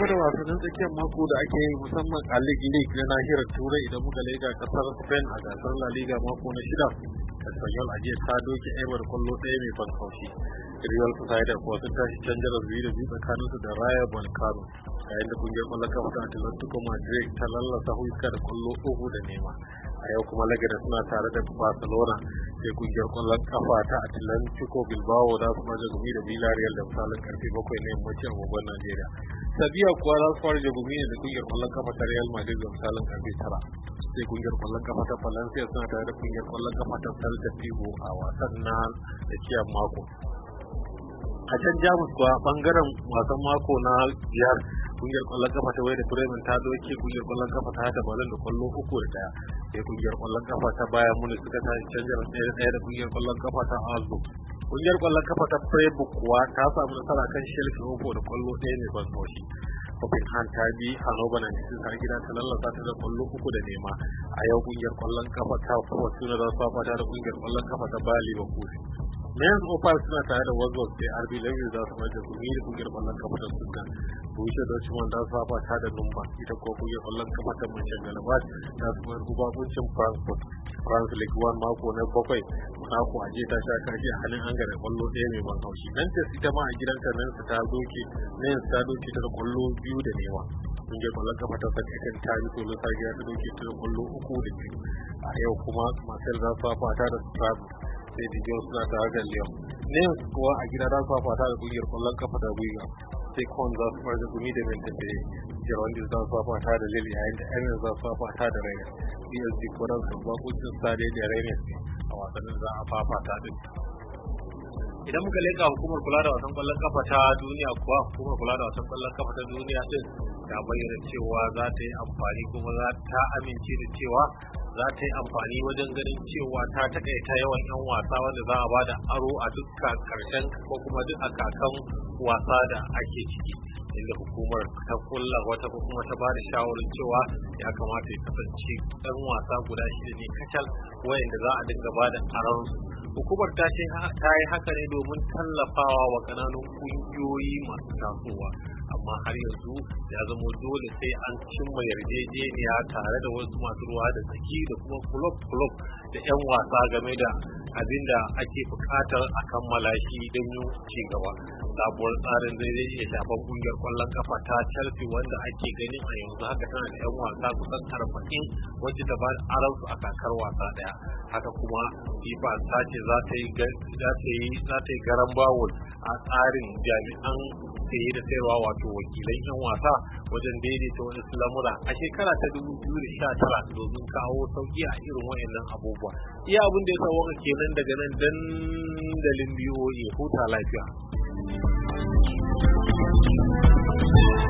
gaba da wasannin tsakiyar mako da ake yi musamman a League na nahiyar Turai idan muka lega kasar Spain a gasar La Liga mako na shida. Espanyol a jiya ta doke Eibar kwallo ɗaya mai ban haushi. Real Sociedad kuwa sun tashi can jaras 2-2 tsakaninsu da Rayo Vallecano, yayin da kungiyar kwallon kafa ta Atletico Madrid ta lallasa Huesca da kwallo 3-0. A yau kuma Leganes suna tare da Barcelona, sai kungiyar kwallon kafa ta Atletico Bilbao da su maje gumi da Villarreal da misalin karfe 7 na yammaci a agogon Najeriya. Sevilla kuwa za su fara jagumi ne da kungiyar kwallon kafa ta Real Madrid da misalin karfe 9. Sai kungiyar kwallon kafa ta Valencia suna tare da kungiyar kwallon kafa ta Celta Vigo a wasan na tsakiyar mako. A can Jamus kuwa bangaren wasan mako na biyar, kungiyar kwallon kafa ta Werder Bremen ta doke kungiyar kwallon kafa ta Hertha Berlin da kwallo 3-1. Sai kungiyar kwallon kafa ta Bayern Munich suka tashi can jaras 1-1 da kungiyar kwallon kafa ta Augsburg. Kungiyar kwallon kafa ta Freiburg kuwa ta samu nasara kan Schalke 3 da kwallo 1 ne ban haushi. Hoffenheim ta bi Hannover 96 har gida ta lallasa ta da kwallo 3-0. A yau kungiyar kwallon kafa ta Fortuna za su fafata da kungiyar kwallon kafa ta Bayer Leverkusen. Mainz 05 suna tare da Wolfsburg, sai RB Leipzig za su maje gumi da kungiyar kwallon kafa ta Stuttgart. Borussia Dortmund za su fafata da Nürnberg, ita ko kungiyar kwallon kafa ta Mönchengladbach za su bar gubabuncin Frankfurt. France League 1 mako na 7, Monaco a jiya ta sha kashi a hannun Angers da kwallo 1 mai ban haushi. Nantes ita ma a gidanta Nantes ta doke ta da kwallo 2-0. Kungiyar kwallon kafa ta Saint-Etienne ta yi tolo ta gida ta doke ta da kwallo 3-2. A yau kuma Marseille za su fafata da Strasbourg, sai Dijon suna tare da Lyon. Nice kuwa a gida za su fafata da kungiyar kwallon kafa da Wigan, sai Caen za su fara da gumi da Montpellier. Girondins za su fafata da Lille, yayin da Amiens za su fafata da Rennes. PSG kuwa za su bakuncin Stade da Rennes a wasannin za a fafata din. Idan muka leka hukumar kula da wasan kwallon kafa ta duniya kuwa, hukumar kula da wasan kwallon kafa ta duniya din ta bayyana cewa za ta yi amfani kuma za ta amince da cewa za ta yi amfani wajen ganin cewa ta takaita yawan 'yan wasa wanda za a bada aro a dukkan karshen ko kuma duk a kakan wasa da ake ciki, inda hukumar ta kulla wata ko kuma ta bada shawarar cewa ya kamata ya kasance ɗan wasa guda 6 ne kacal wayanda za a dinga bada aron su. Hukumar ta yi haka ne domin tallafawa wa kananun kungiyoyi masu tasowa, amma har yanzu ya zama dole sai an cimma yarjejeniya tare da wasu masu ruwa da tsaki da kuma club da 'yan wasa game da abin da ake bukatar a kammala shi don yin ci gaba. Sabuwar tsarin zai iya shafan kungiyar kwallon kafa ta Chelsea, wanda ake ganin a yanzu haka tana da 'yan wasa kusan 40 wacce ta ba aron su a kakar wasa daya. Haka kuma FIFA ta ce za ta yi garan bawul a tsarin jami'an saye da sayarwa, wato wakilan 'yan wasa wajen daidaita wani lamura a shekara ta 2019 domin kawo sauki a irin wayannan abubuwa. Iya abin da ya sa waka kenan daga nan dandalin BOA, huta lafiya.